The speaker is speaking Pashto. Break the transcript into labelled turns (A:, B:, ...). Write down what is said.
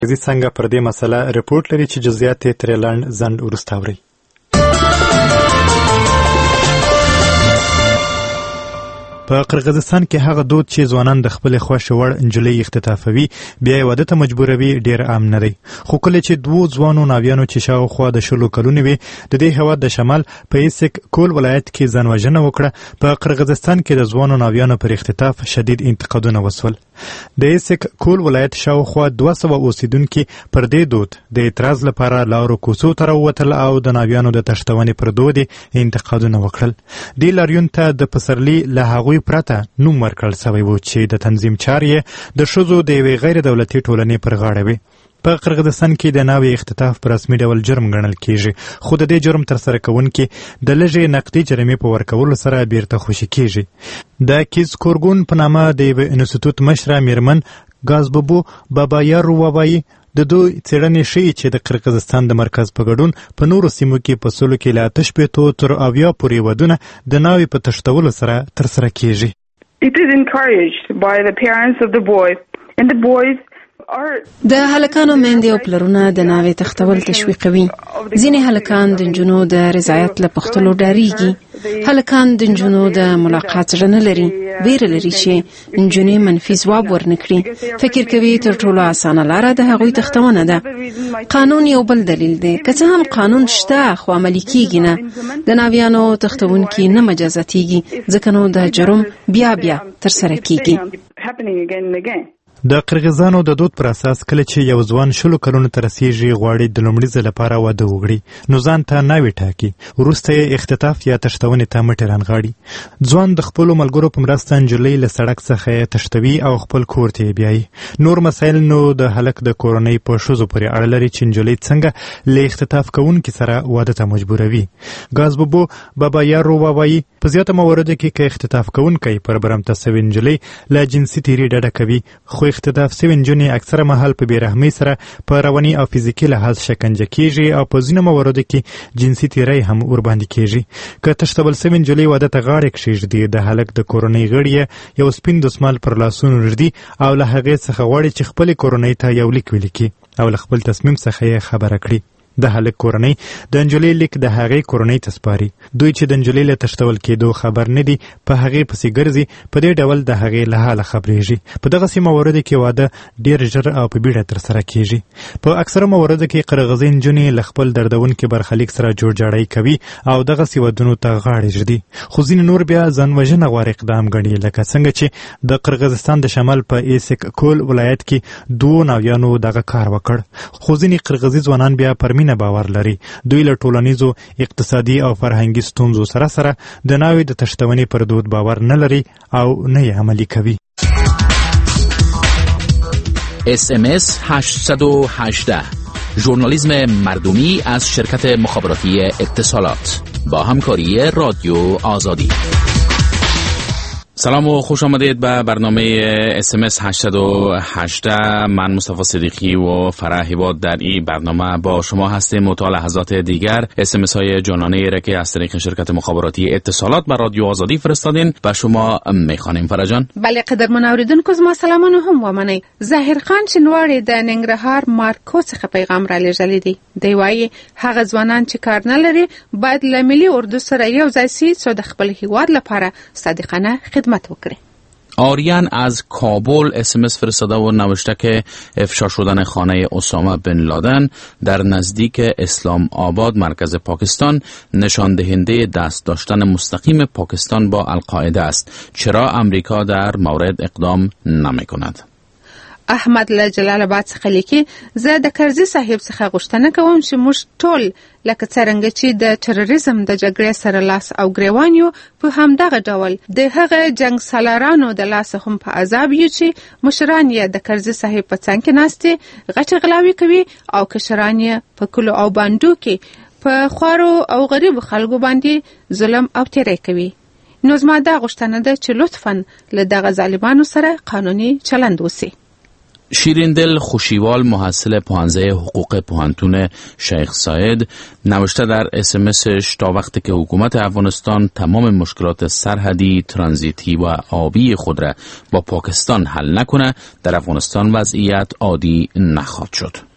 A: زی څنګه پر دې مسله رپورټ لري چې جزئیات یې ترې لنډ ځنډ وروسته اورئ. په قرغیزستان کې هغه دود چې ځوانان د خپل خوښ وړ انجلۍ اختطافوي بیا یې واده ته مجبوروي ډیر عام نه دی. خو کله چې دوو ځوانو ناویانو چې شاوخوا د 10 کلونې وي د دې هېواد د شمال په ایسک کول ولایت کې ځانوژنه وکړه، په قرغیزستان کې د ځوانو ناویانو پر اختطاف شدید انتقادونه وسول. د ایسک کول ولایت شاوخوا 200 اوسیدونکي پر دې دود د اعتراض لپاره لارو کوڅو ته راووتل او د ناویانو د تښتونې پر دود انتقادونه وکړل. دې لاریون ته د پسرلي له هغوی پرته نوم ورکړل سوی و چې د تنظیم چارې د ښځو د یوې غیر دولتي ټولنې پر غاړه وي. په قرغیزستان کې د ناوې اختطاف په رسمي ډول جرم ګڼل کیږي، خو د دې جرم ترسره کوونکي د لږې نقدي جریمې په ورکولو سره بیرته خوشي کیږي. د کیز کورګون په نامه د یو انسټیټوټ مشره میرمن ګازبوبو بابایارو وایي د دوی څېړنې ښیي چې د قرغیزستان د مرکز په ګډون په نورو سیمو کې په سلو کې له 8 تر 90 پورې ودونه د ناوې په تښتولو سره ترسره کیږي.
B: It is encouraged by the parents of the boys and the boys
C: د هلکانو میندې او پلرونه د ناوې تښتول تشویقوي. ځینې هلکان د نجونو د رضایت له پوښتلو ډاریږي. هلکان د نجونو د ملاقات زړه نه لري، ویره لري چې نجونې منفي ځواب ورنکړي. فکر کوي تر ټولو اسانه لاره د هغوی تښتونه ده. قانون یو بل دلیل دی. که څه هم قانون شته خو عملي کیږي نه. د ناویانو تښتونکي نه مجازاتیږي ځکه نو د جرم بیا ترسره کیږي.
A: د قرغیزانو د دود پر اساس کله چې یو ځوان 10 کلونو ته رسیږي غواړي د لومړي ځل لپاره واده وکړي نو ځان ته ناوې ټاکي، وروسته یې اختطاف یا تښتونې ته مټې رانغاړي. ځوان د خپلو ملګرو په مرسته نجلۍ له سړک څخه یې تښتوي او خپل کور ته یې بیایي. نور مسایل نو د هلک د کورنۍ په ښځو پورې اړه لري چې نجلۍ څنګه له اختطاف کوونکي سره واده ته مجبوروي. ګازبوبو بابایارو وایي په زیاته مواردو کې که اختطاف کوونکی پر برمته سوې نجلۍ له جنسي تیري ډډه کوي، خو اختطاف سوې نجونې اکثره مهال په بېرحمۍ سره په رواني او فزیکي لحاظ شکنجه کیږي او په ځینو مواردو کې جنسي تیری هم ورباندې کیږي. که تښتول سوې نجلۍ واده ته غاړه کښېږدي، د هلک د کورنۍ غړي یو سپین دسمال پر لاسونو ږدي او له هغې څخه غواړي چې خپلې کورنۍ ته یو لیک ولیکي او له خپل تصمیم څخه یې خبره کړي. د هلک کورنۍ د نجلۍ لیک د هغې کورنۍ ته سپاري. دوی چې د نجلۍ له تښتول کېدو خبر نه دي په هغې پسې ګرځي، په دې ډول د هغې له حاله خبرېږي. په دغسې مواردو کې واده ډېر ژر او په بیړه ترسره کېږي. په اکثره مواردو کې قرغیزۍ نجونې له خپل دردونکي برخلیک سره جوړجاړی کوي او دغسې ودونو ته غاړې ږدي. خو ځینې نور بیا ځانوژنه غوره اقدام ګڼي، لکه څنګه چې د قرغیزستان د شمال په ایسک کول ولایت کې 2 ناویانو دغه کار وکړ. خو ځینې قرغیزي ځوانان بیا پر مینه باور لري. دوی له ټولنیزو، اقتصادي او فرهنګي ستونزو سره د ناوې د تښتونې پر دود باور نه لري او نه یې عملي کوي.
D: SMS 818 ژورنالیسم مردمی از شرکت مخابراتی اتصالات با همکاری رادیو آزادی. سلام و خوش آمدید به برنامه SMS 818. من مصطفی صدیقی و فرح هیواد در این برنامه با شما هستیم و تا لحظات دیگر SMS های جانانه را که از طریق شرکت مخابراتی اتصالات به رادیو آزادی فرستادین به شما میخوانیم. فرح جان.
C: بله قدرمن اوریدونکو زما سلامونه هم ومنئ. ظاهر خان شنواری د ننګرهار مارکو څخه پیغام را لېږلی دی. دی وایي هغه ځوانان چې کار نه لري باید له ملي اردو سره یو ځای سي څو د خپل هیواد لپاره صادقانه خدمت وکړي.
D: آریان از کابل SMS فرستاده و نوشته که افشا شدن خانه اسامه بن لادن در نزدیک اسلام آباد مرکز پاکستان نشان دهنده دست داشتن مستقیم پاکستان با القاعده است. چرا امریکا در مورد اقدام نمی کند؟
C: احمد له جلال آباد څخه لیکي زه د کرزي صاحب څخه غوښتنه کوم چې موږ ټول لکه څرنګه چې د تروریزم د جګړې سره لاس او ګریوان یو په همدغه ډول د هغه جنگ سالارانو د لاس هم په عذاب یو چې مشران یې د کرزي صاحب په څنګ کې ناستي غټ غلاوي کوي او کشران یې په کلو او باندو کې په خوارو او غریب خلکو باندې ظلم او تیری کوي. نو زما دا غوښتنه ده چې لطفاً له دغه ظالمانو سره قانوني چلند وسی.
D: شیرین دل خوشیوال محصل پانزه حقوق پوهنتون شیخ زاید نوشته در اسمسش تا وقتی که حکومت افغانستان تمام مشکلات سرحدی، ترانزیتی و آبی خود را با پاکستان حل نکنه در افغانستان وضعیت عادی نخواهد شد.